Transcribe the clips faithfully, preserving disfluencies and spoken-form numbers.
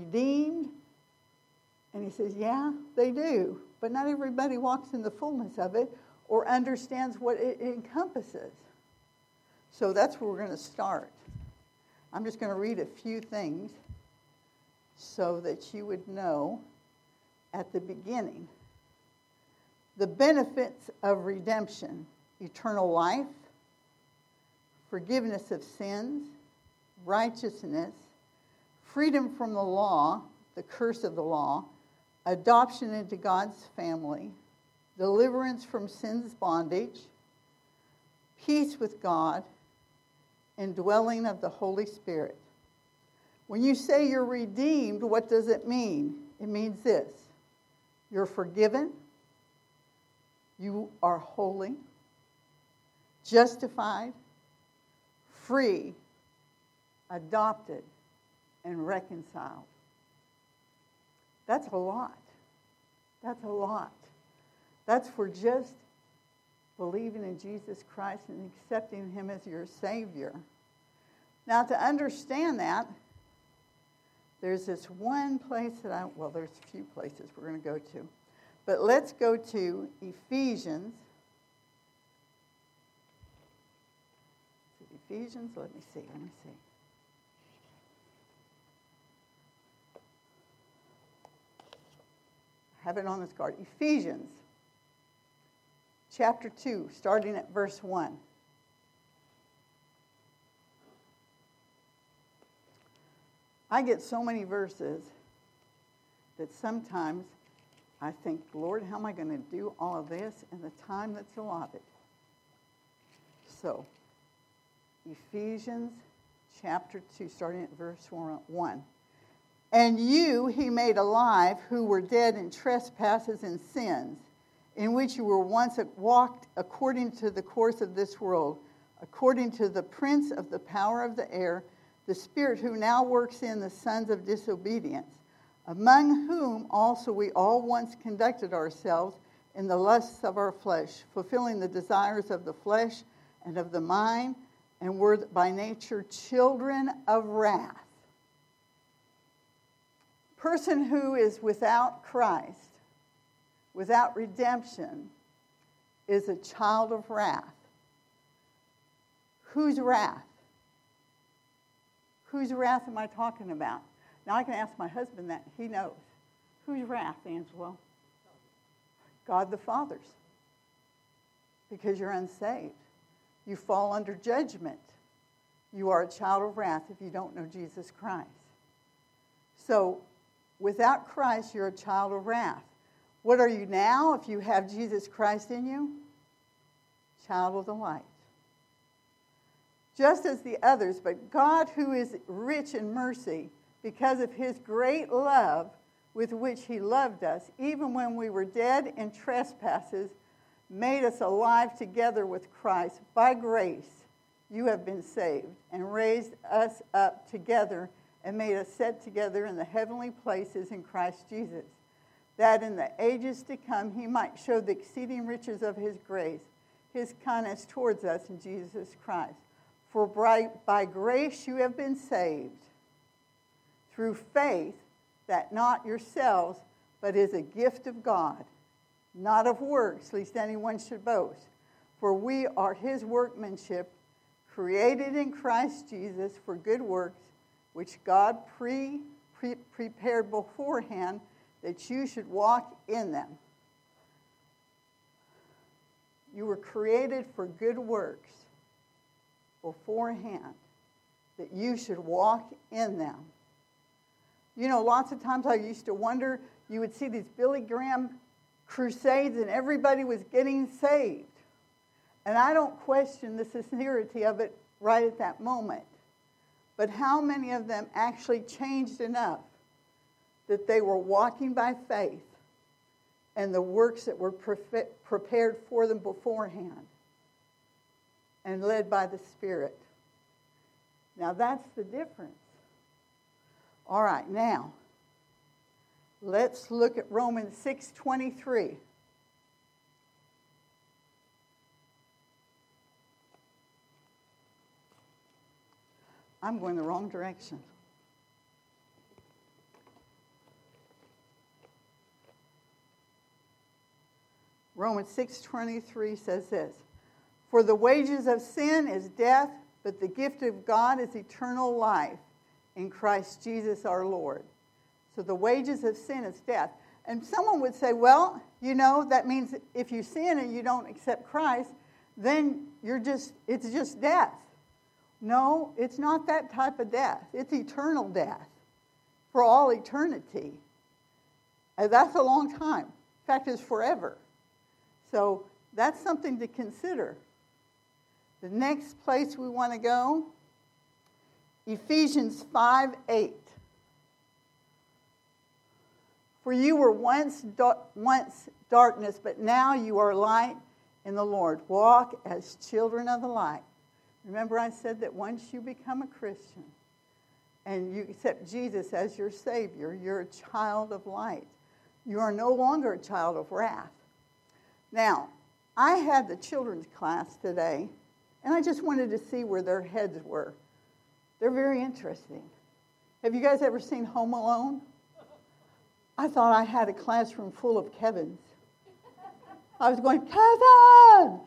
redeemed? And he says, yeah, they do. But not everybody walks in the fullness of it or understands what it encompasses. So that's where we're going to start. I'm just going to read a few things so that you would know at the beginning. The benefits of redemption: eternal life, forgiveness of sins, righteousness, freedom from the law, the curse of the law, adoption into God's family, deliverance from sin's bondage, peace with God, indwelling of the Holy Spirit. When you say you're redeemed, what does it mean? It means this: you're forgiven, you are holy, justified, free, adopted, and reconciled. That's a lot. That's a lot. That's for just believing in Jesus Christ and accepting him as your Savior. Now, to understand that, there's this one place that I, well, there's a few places we're going to go to. But let's go to Ephesians. Ephesians, let me see, let me see. I have it on this card. Ephesians, chapter two, starting at verse one. I get so many verses that sometimes I think, Lord, how am I going to do all of this in the time that's allotted? So, Ephesians chapter two, starting at verse one. And you he made alive who were dead in trespasses and sins, in which you were once walked according to the course of this world, according to the prince of the power of the air, the spirit who now works in the sons of disobedience, among whom also we all once conducted ourselves in the lusts of our flesh, fulfilling the desires of the flesh and of the mind, and were by nature children of wrath. Person who is without Christ, without redemption, is a child of wrath. Whose wrath? Whose wrath am I talking about? Now I can ask my husband that. He knows. Whose wrath, Angelo? God the Father's. Because you're unsaved. You fall under judgment. You are a child of wrath if you don't know Jesus Christ. So, without Christ, you're a child of wrath. What are you now if you have Jesus Christ in you? Child of the light. Just as the others, but God, who is rich in mercy, because of his great love with which he loved us, even when we were dead in trespasses, made us alive together with Christ. By grace you have been saved, and raised us up together and made us sit together in the heavenly places in Christ Jesus, that in the ages to come he might show the exceeding riches of his grace, his kindness towards us in Jesus Christ. For by, by grace you have been saved, through faith, that not yourselves, but is a gift of God, not of works, lest anyone should boast. For we are his workmanship, created in Christ Jesus for good works, which God pre, pre prepared beforehand that you should walk in them. You were created for good works beforehand, that you should walk in them. You know, lots of times I used to wonder, you would see these Billy Graham crusades and everybody was getting saved. And I don't question the sincerity of it right at that moment. But how many of them actually changed enough that they were walking by faith and the works that were pre- prepared for them beforehand and led by the Spirit? Now that's the difference. All right, now let's look at Romans six twenty-three. I'm going the wrong direction. Romans six twenty-three says this, "For the wages of sin is death, but the gift of God is eternal life in Christ Jesus our Lord." So the wages of sin is death. And someone would say, well, you know, that means if you sin and you don't accept Christ, then you're just, it's just death. No, it's not that type of death. It's eternal death for all eternity. And that's a long time. In fact, it's forever. So that's something to consider. The next place we want to go, Ephesians five eight. "For you were once da- once darkness, but now you are light in the Lord. Walk as children of the light." Remember I said that once you become a Christian and you accept Jesus as your Savior, you're a child of light. You are no longer a child of wrath. Now, I had the children's class today, and I just wanted to see where their heads were. They're very interesting. Have you guys ever seen Home Alone? I thought I had a classroom full of Kevins. I was going, Kevin!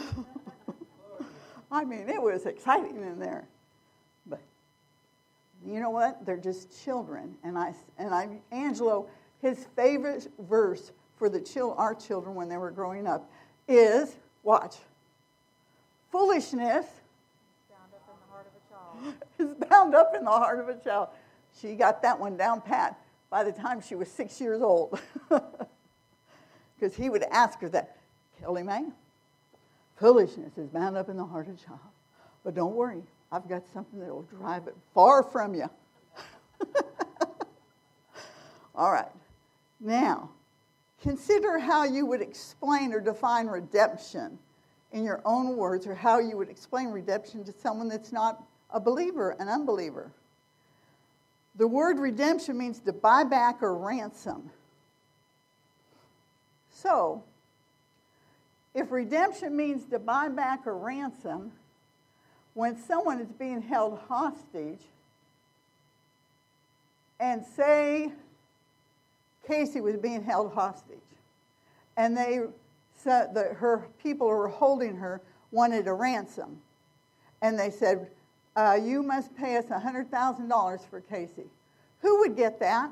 I mean, it was exciting in there. But you know what? They're just children. And I, and I, Angelo, his favorite verse for the chil- our children when they were growing up is, watch, "Foolishness bound up in the heart of a child." is bound up in the heart of a child. She got that one down pat by the time she was six years old. Because he would ask her that, "Kelly Mae, foolishness is bound up in the heart of a child. But don't worry, I've got something that will drive it far from you." All right. Now, consider how you would explain or define redemption in your own words, or how you would explain redemption to someone that's not a believer, an unbeliever. The word redemption means to buy back or ransom. So, if redemption means to buy back or ransom, when someone is being held hostage, and say Casey was being held hostage, and they said that her people who were holding her wanted a ransom, and they said, uh, "You must pay us one hundred thousand dollars for Casey." Who would get that?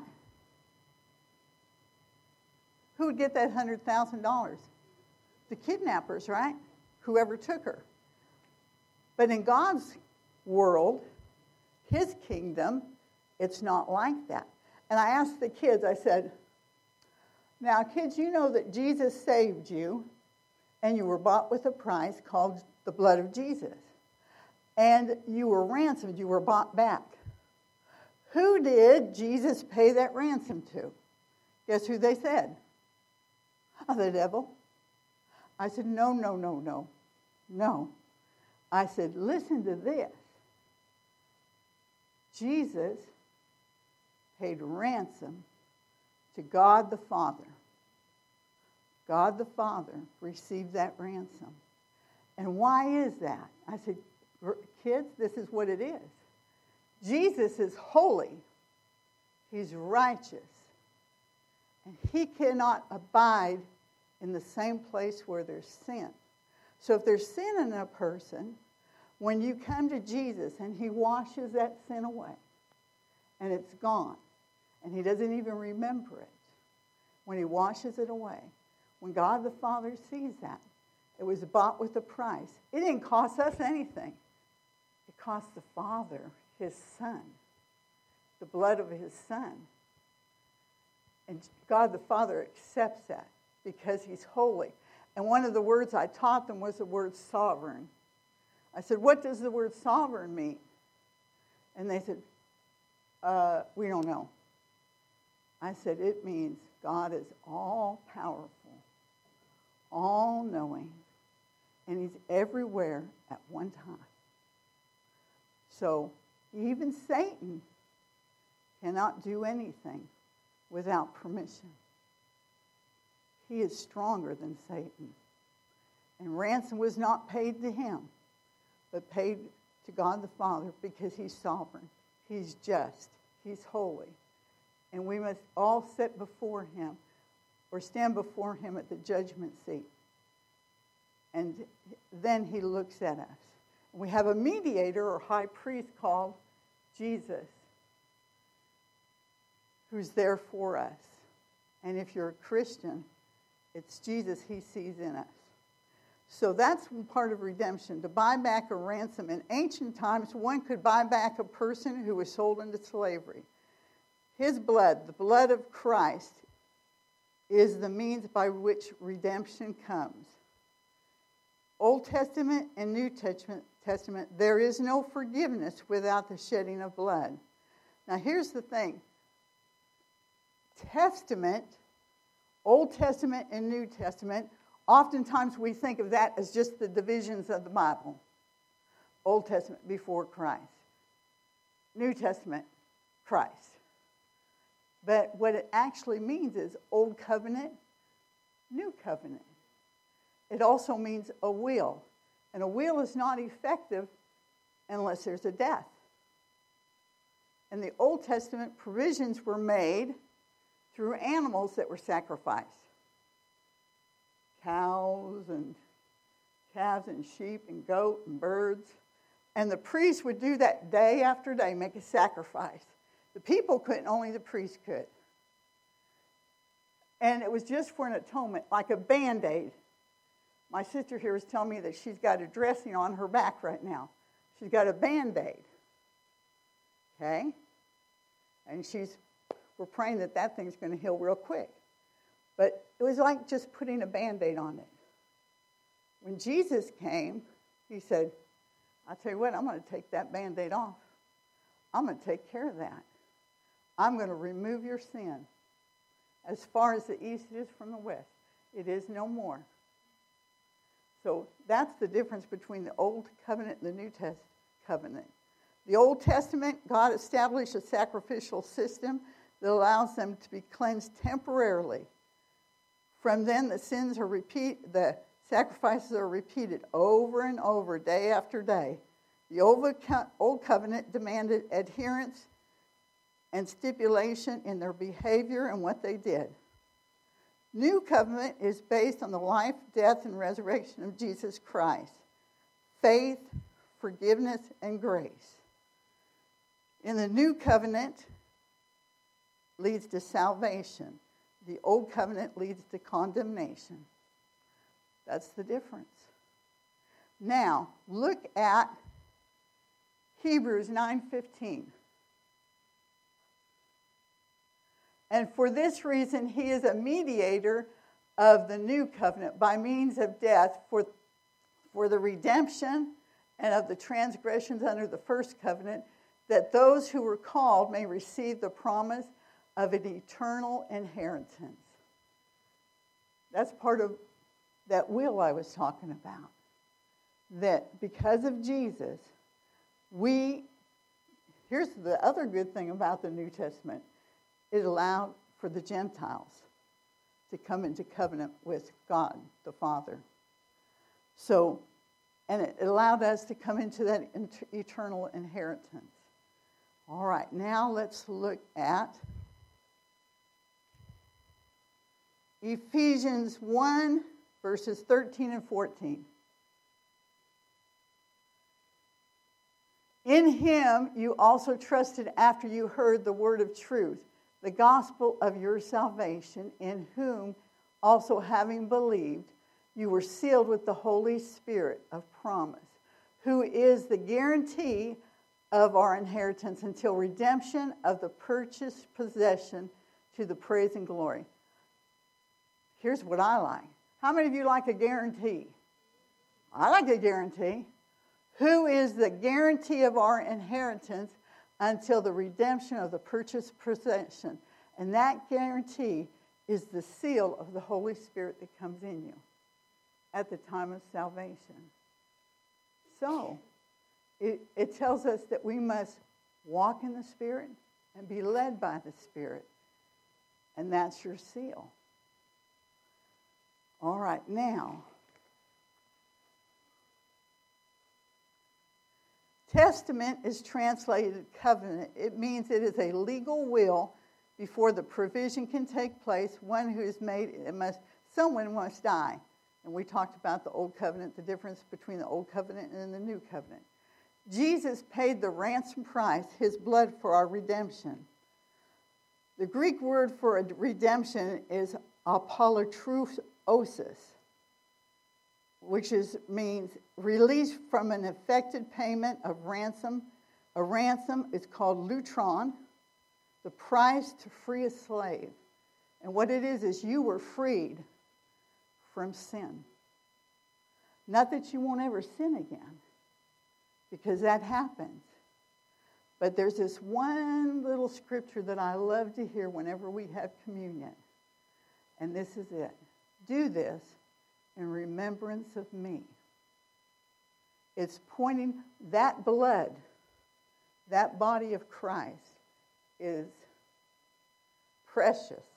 Who would get that one hundred thousand dollars? The kidnappers, right? Whoever took her. But in God's world, His kingdom, it's not like that. And I asked the kids, I said, "Now, kids, you know that Jesus saved you, and you were bought with a price called the blood of Jesus. And you were ransomed, you were bought back. Who did Jesus pay that ransom to?" Guess who they said? "Oh, the devil." I said, no, no, no, no, no. I said, listen to this. Jesus paid ransom to God the Father. God the Father received that ransom. And why is that? I said, kids, this is what it is. Jesus is holy. He's righteous. And He cannot abide in the same place where there's sin. So if there's sin in a person, when you come to Jesus and He washes that sin away, and it's gone, and He doesn't even remember it, when He washes it away, when God the Father sees that, it was bought with a price. It didn't cost us anything. It cost the Father, His Son, the blood of His Son. And God the Father accepts that because He's holy. And one of the words I taught them was the word sovereign. I said, what does the word sovereign mean? And they said, uh, we don't know. I said, it means God is all-powerful, all-knowing, and He's everywhere at one time. So even Satan cannot do anything without permission. He is stronger than Satan. And ransom was not paid to him, but paid to God the Father because He's sovereign. He's just. He's holy. And we must all sit before Him or stand before Him at the judgment seat. and then he looks at us. We have a mediator or high priest called Jesus, who's there for us. And if you're a Christian, it's Jesus he sees in us. So that's part of redemption, to buy back a ransom. In ancient times, one could buy back a person who was sold into slavery. His blood, the blood of Christ, is the means by which redemption comes. Old Testament and New Testament, Testament, there is no forgiveness without the shedding of blood. Now here's the thing. Testament, Old Testament and New Testament, oftentimes we think of that as just the divisions of the Bible. Old Testament before Christ. New Testament, Christ. But what it actually means is Old Covenant, New Covenant. It also means a will. And a will is not effective unless there's a death. In the Old Testament, provisions were made through animals that were sacrificed. Cows and calves and sheep and goat and birds. And the priest would do that day after day, make a sacrifice. The people couldn't, only the priest could. And it was just for an atonement, like a Band-Aid. My sister here was telling me that she's got a dressing on her back right now. She's got a Band-Aid. Okay? And she's, we're praying that that thing's going to heal real quick. But it was like just putting a Band-Aid on it. When Jesus came, he said, I'll tell you what, I'm going to take that Band-Aid off. I'm going to take care of that. I'm going to remove your sin. As far as the east is from the west, it is no more. So that's the difference between the Old Covenant and the New Test Covenant. The Old Testament, God established a sacrificial system that allows them to be cleansed temporarily. From then, the sins are repeat, the sacrifices are repeated over and over, day after day. The Old Covenant demanded adherence and stipulation in their behavior and what they did. New Covenant is based on the life, death, and resurrection of Jesus Christ. Faith, forgiveness, and grace. In the New Covenant leads to salvation. The Old Covenant leads to condemnation. That's the difference. Now, look at Hebrews nine fifteen. And for this reason, he is a mediator of the new covenant by means of death for, for the redemption and of the transgressions under the first covenant, that those who were called may receive the promise of an eternal inheritance. That's part of that will I was talking about. That because of Jesus, we, here's the other good thing about the New Testament. It allowed for the Gentiles to come into covenant with God, the Father. So, and it allowed us to come into that eternal inheritance. All right, now let's look at Ephesians one, verses thirteen and fourteen. In him you also trusted after you heard the word of truth, the gospel of your salvation, in whom also having believed, you were sealed with the Holy Spirit of promise, who is the guarantee of our inheritance until redemption of the purchased possession to the praise and glory. Here's what I like. How many of you like a guarantee? I like a guarantee. Who is the guarantee of our inheritance until the redemption of the purchased possession? And that guarantee is the seal of the Holy Spirit that comes in you at the time of salvation. So, it, it tells us that we must walk in the Spirit and be led by the Spirit. And that's your seal. All right, now, testament is translated covenant. It means it is a legal will before the provision can take place. One who is made, it must, someone must die. And we talked about the Old Covenant, the difference between the Old Covenant and the New Covenant. Jesus paid the ransom price, his blood, for our redemption. The Greek word for redemption is apollutrosis, which is, means release from an effected payment of ransom. A ransom is called lutron, the price to free a slave. And what it is, is you were freed from sin. Not that you won't ever sin again, because that happens. But there's this one little scripture that I love to hear whenever we have communion. And this is it. Do this in remembrance of me. It's pointing, that blood, that body of Christ is precious.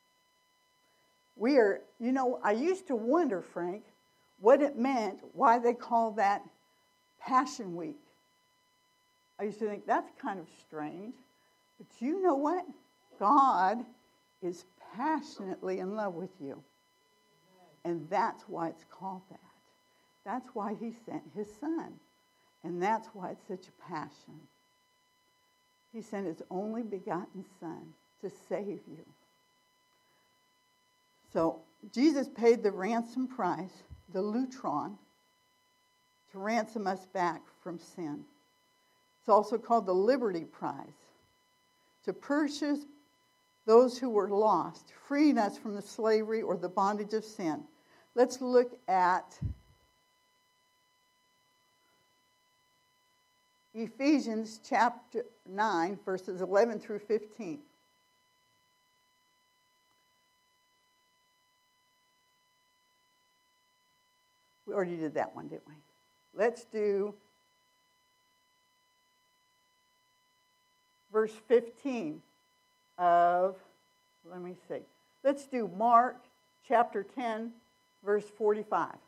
We are, you know, I used to wonder, Frank, what it meant, why they call that Passion Week. I used to think that's kind of strange. But you know what? God is passionately in love with you. And that's why it's called that. That's why he sent his son. And that's why it's such a passion. He sent his only begotten son to save you. So Jesus paid the ransom price, the lutron, to ransom us back from sin. It's also called the liberty prize, to purchase those who were lost, freeing us from the slavery or the bondage of sin. Let's look at Ephesians chapter nine, verses eleven through fifteen. We already did that one, didn't we? Let's do verse fifteen of, let me see. Let's do Mark chapter ten, verse forty-five.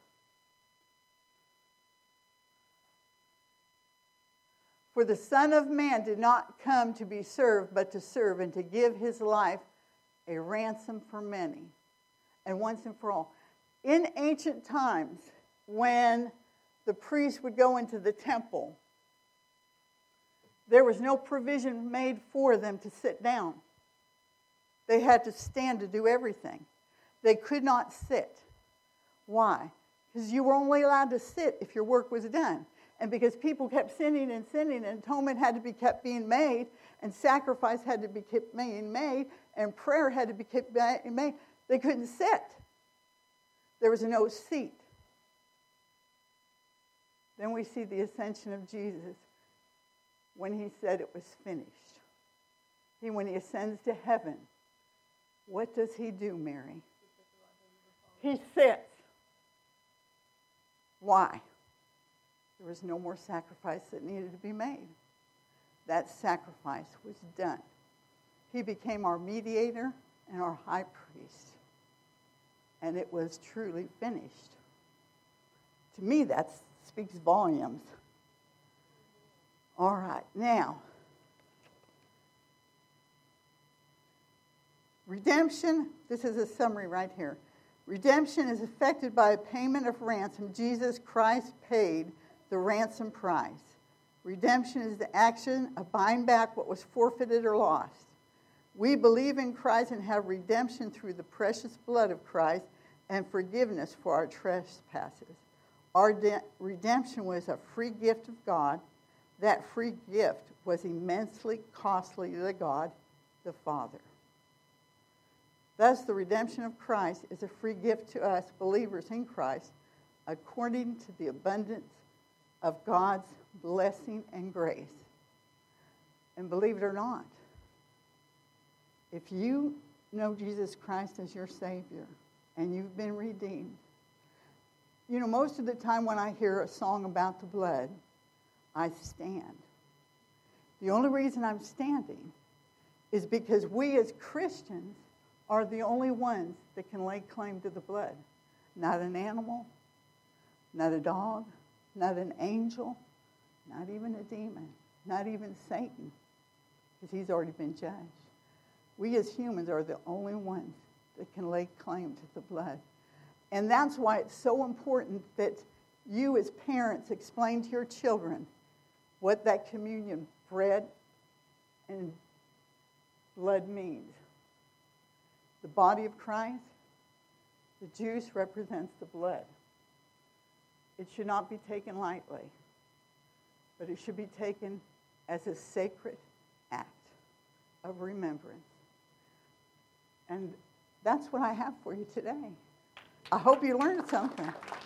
For the Son of Man did not come to be served, but to serve and to give his life a ransom for many. And once and for all. In ancient times, when the priest would go into the temple, there was no provision made for them to sit down. They had to stand to do everything. They could not sit. Why? Because you were only allowed to sit if your work was done. And because people kept sinning and sinning, and atonement had to be kept being made, and sacrifice had to be kept being made, and prayer had to be kept being made, they couldn't sit. There was no seat. Then we see the ascension of Jesus when he said it was finished. He, when he ascends to heaven, what does he do, Mary? He sits. Why? There was no more sacrifice that needed to be made. That sacrifice was done. He became our mediator and our high priest. And it was truly finished. To me, that speaks volumes. All right, now, redemption, this is a summary right here. Redemption is effected by a payment of ransom. Jesus Christ paid the ransom price. Redemption is the action of buying back what was forfeited or lost. We believe in Christ and have redemption through the precious blood of Christ and forgiveness for our trespasses. Our de- redemption was a free gift of God. That free gift was immensely costly to God, the Father. Thus, the redemption of Christ is a free gift to us, believers in Christ, according to the abundance of God's blessing and grace. And believe it or not, if you know Jesus Christ as your Savior and you've been redeemed, you know, most of the time when I hear a song about the blood, I stand. The only reason I'm standing is because we as Christians are the only ones that can lay claim to the blood. Not an animal, not a dog, not an angel, not even a demon, not even Satan, because he's already been judged. We as humans are the only ones that can lay claim to the blood. And that's why it's so important that you as parents explain to your children what that communion bread and blood means. The body of Christ, the juice represents the blood. It should not be taken lightly, but it should be taken as a sacred act of remembrance. And that's what I have for you today. I hope you learned something.